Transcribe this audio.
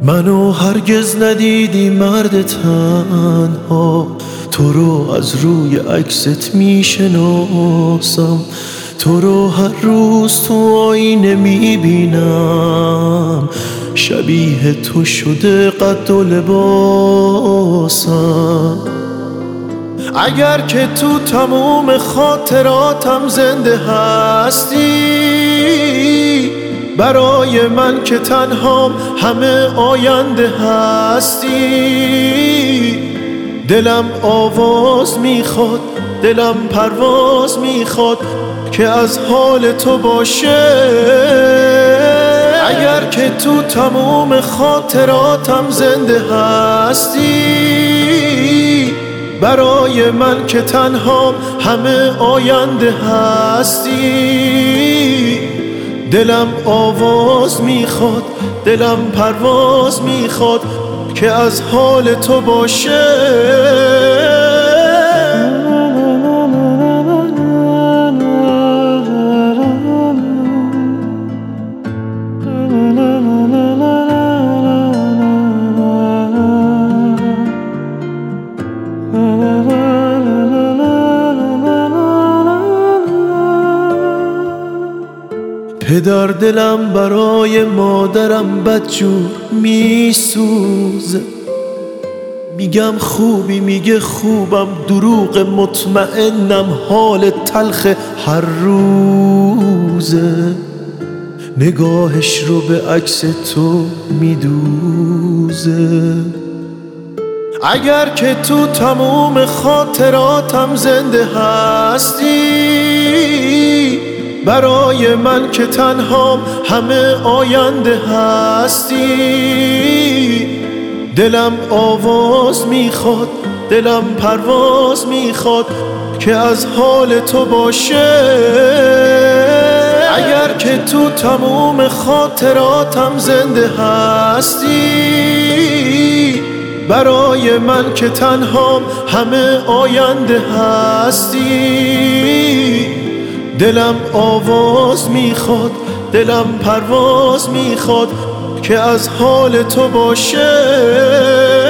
منو هرگز ندیدی مرد تنها، تو رو از روی عکست میشناسم، تو رو هر روز تو آینه میبینم، شبیه تو شده قد و لباسم. اگر که تو تموم خاطراتم زنده هستی، برای من که تنهام همه آینده هستی. دلم آواز میخواد، دلم پرواز میخواد که از حال تو باشه. اگر که تو تموم خاطراتم زنده هستی، برای من که تنهام همه آینده هستی. دلم آواز میخواد، دلم پرواز میخواد که از حال تو باشه. پدر دلم برای مادرم بدجور میسوزه، میگم خوبی میگه خوبم، دروغ مطمئنم حال تلخ هر روزه. نگاهش رو به عکس تو میدوزه. اگر که تو تموم خاطراتم زنده هستی، برای من که تنهام همه آینده هستی. دلم آواز میخواد، دلم پرواز میخواد که از حال تو باشه. اگر که تو تموم خاطراتم زنده هستی، برای من که تنهام همه آینده هستی. دلم آواز میخواد، دلم پرواز میخواد که از حال تو باشه.